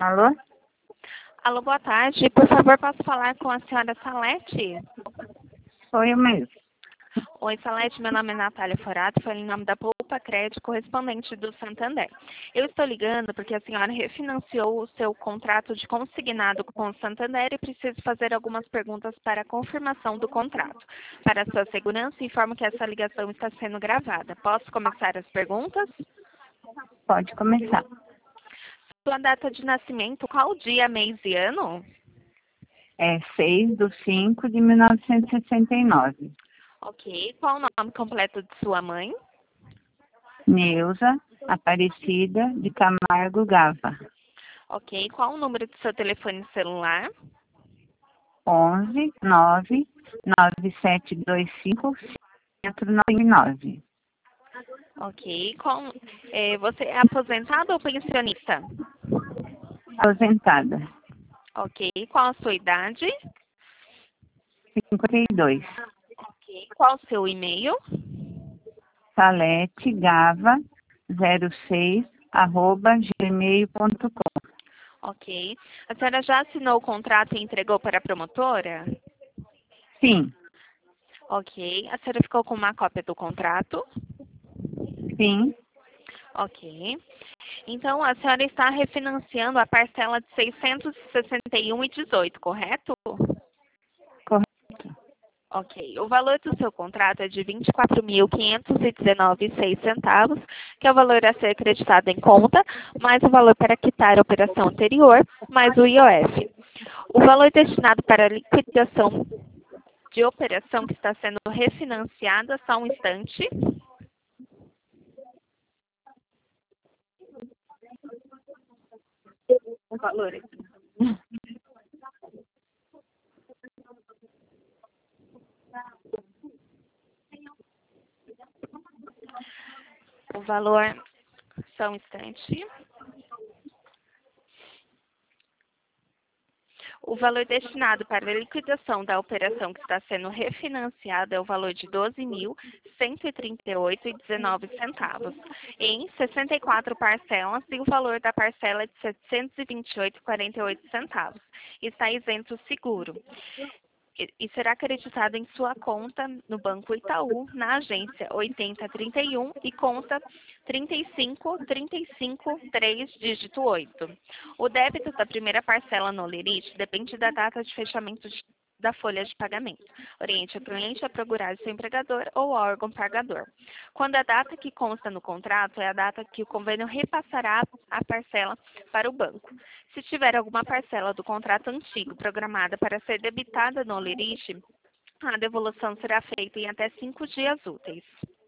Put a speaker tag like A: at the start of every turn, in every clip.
A: Alô?
B: Alô, boa tarde. Por favor, posso falar com a senhora Salete?
A: Sou eu mesmo.
B: Oi, Salete. Meu nome é Natália Forato. Falo em nome da Poupa Crédito, correspondente do Santander. Eu estou ligando porque a senhora refinanciou o seu contrato de consignado com o Santander e preciso fazer algumas perguntas para a confirmação do contrato. Para a sua segurança, informo que essa ligação está sendo gravada. Posso começar as perguntas?
A: Pode começar.
B: Sua data de nascimento, qual dia, mês e ano?
A: É 6/5/1969.
B: Ok. Qual o nome completo de sua mãe?
A: Neuza Aparecida de Camargo Gava.
B: Ok. Qual o número do seu telefone celular?
A: 11 99725
B: Ok. Você é aposentado ou pensionista?
A: Aposentada.
B: Ok. Qual a sua idade?
A: 52.
B: Ok. Qual o seu e-mail?
A: saletegava06@gmail.com.
B: Ok. A senhora já assinou o contrato e entregou para a promotora?
A: Sim,
B: Ok. A senhora ficou com uma cópia do contrato?
A: sim,
B: Ok. Então, a senhora está refinanciando a parcela de 661,18, correto?
A: correto.
B: Ok. O valor do seu contrato é de R$ 24.519,06, que é o valor a ser acreditado em conta, mais o valor para quitar a operação anterior, mais o IOF. O valor destinado para a liquidação de operação que está sendo refinanciada, só um instante.
A: O valor aqui.
B: O valor, só um instante. O valor destinado para a liquidação da operação que está sendo refinanciada é o valor de R$ 12.138,19, em 64 parcelas, e o valor da parcela é de R$ 728,48. Está isento o seguro. E será acreditado em sua conta no Banco Itaú, na agência 8031 e conta 35353, dígito 8. O débito da primeira parcela no lerite depende da data de fechamento da folha de pagamento. Oriente o cliente a procurar seu empregador ou órgão pagador. Quando a data que consta no contrato é a data que o convênio repassará a parcela para o banco. Se tiver alguma parcela do contrato antigo programada para ser debitada no lerite, a devolução será feita em até 5 dias úteis.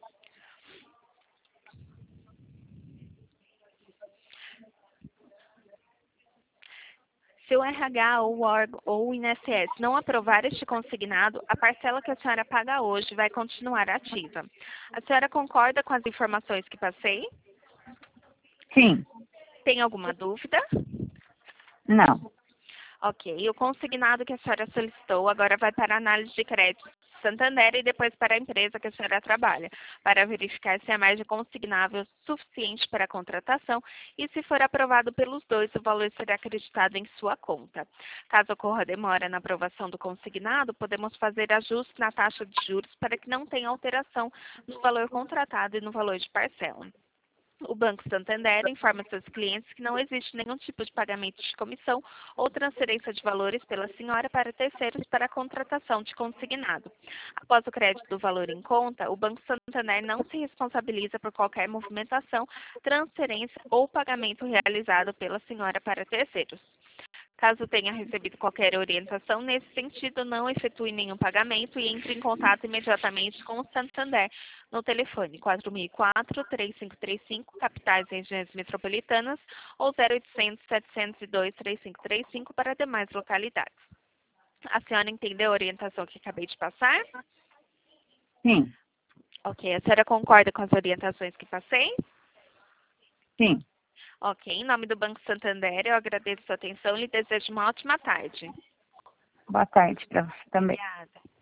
B: Se o RH ou o órgão ou o INSS não aprovar este consignado, a parcela que a senhora paga hoje vai continuar ativa. A senhora concorda com as informações que passei?
A: Sim,
B: Tem alguma dúvida?
A: não.
B: Ok. O consignado que a senhora solicitou agora vai para a análise de crédito Santander e depois para a empresa que a senhora trabalha, para verificar se a margem consignável suficiente para a contratação e, se for aprovado pelos dois, o valor será acreditado em sua conta. Caso ocorra demora na aprovação do consignado, podemos fazer ajustes na taxa de juros para que não tenha alteração no valor contratado e no valor de parcela. O Banco Santander informa seus clientes que não existe nenhum tipo de pagamento de comissão ou transferência de valores pela senhora para terceiros para a contratação de consignado. Após o crédito do valor em conta, o Banco Santander não se responsabiliza por qualquer movimentação, transferência ou pagamento realizado pela senhora para terceiros. Caso tenha recebido qualquer orientação nesse sentido, não efetue nenhum pagamento e entre em contato imediatamente com o Santander no telefone 4004-3535, capitais e regiões metropolitanas, ou 0800-702-3535 para demais localidades. A senhora entendeu a orientação que acabei de passar?
A: Sim,
B: Ok. A senhora concorda com as orientações que passei?
A: sim.
B: Ok. Em nome do Banco Santander, eu agradeço a sua atenção e lhe desejo uma ótima tarde.
A: Boa tarde para você também.
B: Obrigada.